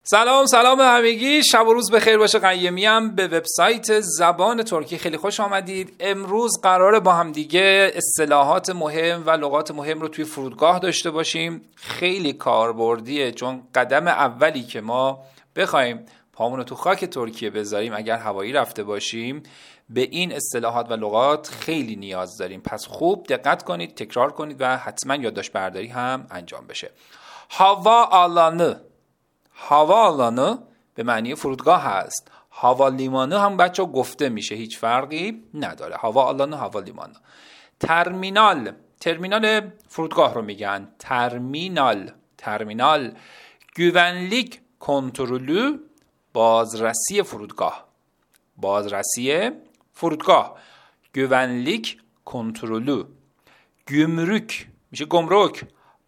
سلام به همگی، شب و روز بخیر باشه. قیمیم به وبسایت زبان ترکی خیلی خوش آمدید. امروز قراره با هم دیگه اصطلاحات مهم و لغات مهم رو توی فرودگاه داشته باشیم. خیلی کاربردیه، چون قدم اولی که ما بخوایم پامون رو تو خاک ترکیه بذاریم اگر هوایی رفته باشیم، به این اصطلاحات و لغات خیلی نیاز داریم. پس خوب دقت کنید، تکرار کنید و حتما یادداشت برداری هم انجام بشه. هواالانı به معنی فرودگاه هست. هوالیمانı هم بچه گفته میشه، هیچ فرقی نداره. هواالانı، هوالیمانı. ترمینال فرودگاه رو میگن ترمینال. güvenlik کنترلü بازرسی فرودگاه. güvenlik کنترلü. گمرک میشه گمرک.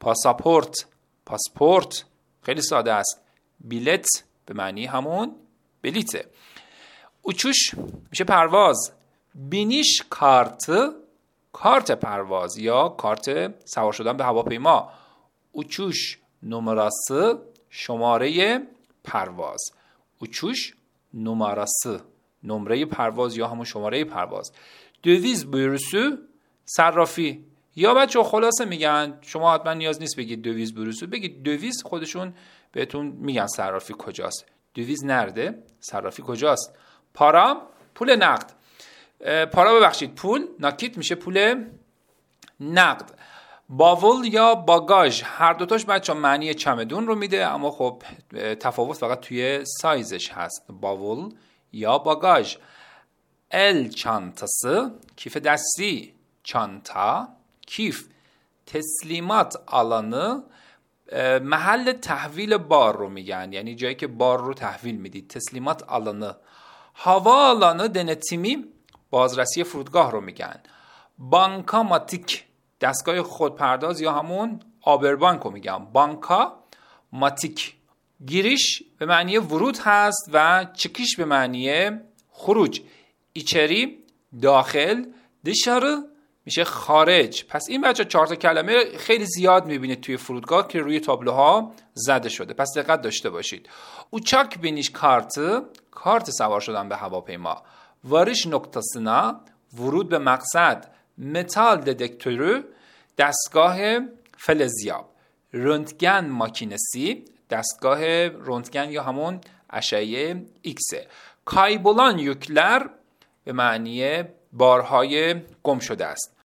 پاسپورت خیلی ساده است. بیلت به معنی همون بلیته. اچوش میشه پرواز. بینیش کارت پرواز یا کارت سوار شدن به هواپیما. اچوش نمراsı شماره پرواز. اچوش نمراsı نمره پرواز یا همون شماره پرواز. دویز بوروسو صرافی. یا بچه خلاصه میگن، شما حتما نیاز نیست بگید دویز بوروسو، بگید دویز، خودشون بهتون میگن صرافی کجاست. دویز نرده، صرافی کجاست. پول نقد. پول ناکیت میشه پول نقد. باول یا باگاژ، هر دوتاش بچه معنی چمدون رو میده، اما خب تفاوت فقط توی سایزش هست. باول یا باگاژ. el çantası کیف دستی. çanta کیف. تسلیمات alanı محل تحویل بار رو میگن، یعنی جایی که بار رو تحویل میدید. تسلیمات alanı. havaalanı denetimi بازرسی فرودگاه رو میگن. بانکاماتیک دستگاه خودپرداز یا همون آبربانک رو میگن. بانکاماتیک. گیریش به معنی ورود هست و چکیش به معنی خروج. ایچری داخل. دشارı میشه خارج. پس این بچه 4 تا کلمه خیلی زیاد میبینید توی فرودگاه که روی تابلوها زده شده، پس دقت داشته باشید. uçak biniş کارت سوار شدن به هواپیما. varış noktasına ورود به مقصد. متال ددکتورü دستگاه فلزیاب. رنتگن ماکینسی دستگاه رنتگن یا همون اشعه ایکسه. kaybolan yükler به معنی بارهای گم شده است.